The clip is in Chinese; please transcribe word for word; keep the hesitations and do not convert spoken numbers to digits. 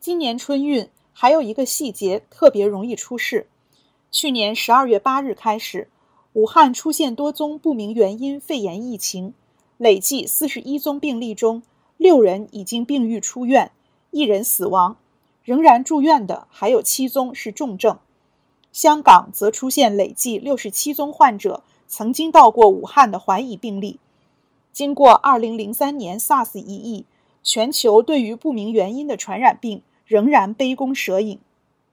今年春运还有一个细节特别容易出事。去年十二月八日开始，武汉出现多宗不明原因肺炎疫情，累计四十一宗病例中，六人已经病愈出院，一人死亡，仍然住院的还有七宗是重症。香港则出现累计六十七宗患者曾经到过武汉的怀疑病例。经过二零零三年 SARS 一役，全球对于不明原因的传染病仍然杯弓蛇影。